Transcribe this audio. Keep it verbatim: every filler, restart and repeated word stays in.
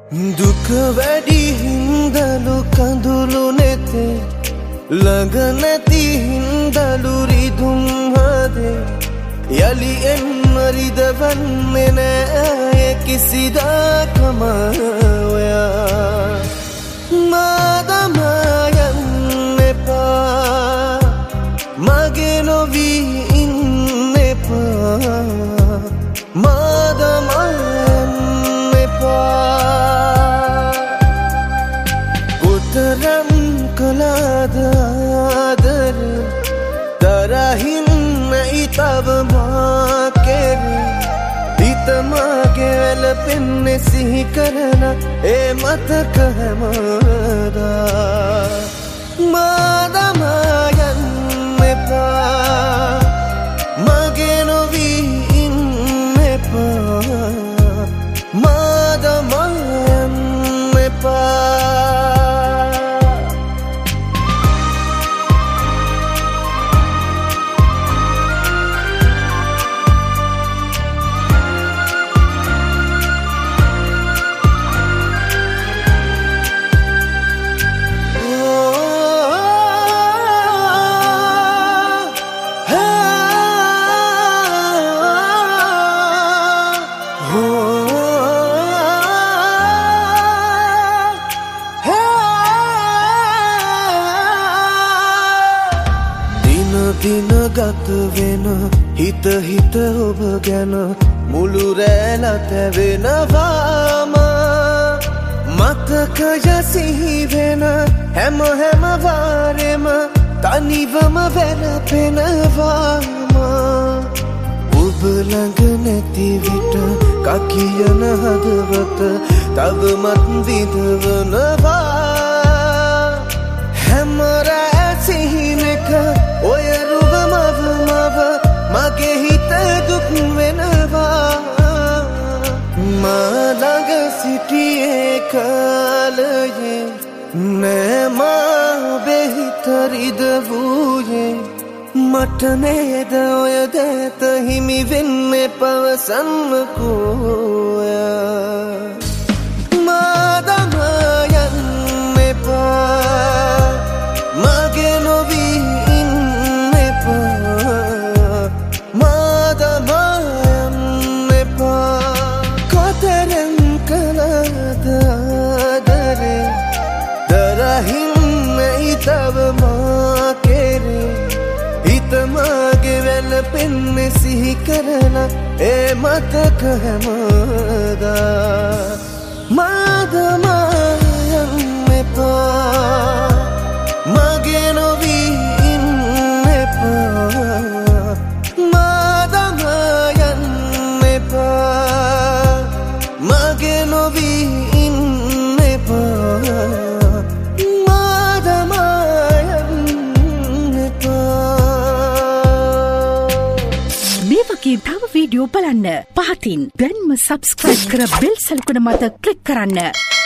දුක වැඩි හින්දලු කඳුළු නෙතේ ළඟ නැති හින්දලු රිදුම් හදේ යලි එන්න රිදවන්නේ නෑ කිසිදාකම ඔයා මාදම යන්න එපා මගේ නොවී ඉන්න එපා මාදම යන්න එපා කොතරම් කළාද ආදර තරහින් තව මා කෙරේ හිත මගේ වැළපෙන්නේ සිහි කරන ඒ මතක හැමදා මාදම යන්න එපා මගේ නොවී ඉන්න එපා මාදම යන්න එපා දින ගත වෙන හිත හිත ඔබ ගැන මුළු රැළ තැවෙනවාම මතකය සිහි වෙන හැම හැම වාරෙම තනිවම වැළපෙනවාම ඔබ ළඟ නැති විට කකියන හදවත තවමත් විඳවනවා හැම රැ සිහිනක ඔය රුවමව මව මගේ හිත දුක් වෙනවා මා ළඟ සිටියේ කාලයේ නෑ මා බෙහිත රිදවූයේ මට නේද ඔය දැත හිමි වෙන්නේ පවසන්නකෝ මාදම යන්න එපා මගේ නොවී ඉන්න එපා මාදම යන්න එපා කොතරම් කළාද ආදරේ දරහින් තව මා කෙරේ හිත මගේ වැළපෙන්නේ සිහි කරන ඒ මතක හැමදා මාදම යන්න එපා මගේ නොවී ඉන්න එපා මාදම යන්න එපා මගේ නොවී ඉන්න එපා මාදම යන්න එපා මේ වගේ තව වීඩියෝ බලන්න පහතින් දැන්ම සබ්ස්ක්‍රයිබ් කර බෙල් සලකුණ මත ක්ලික් කරන්න.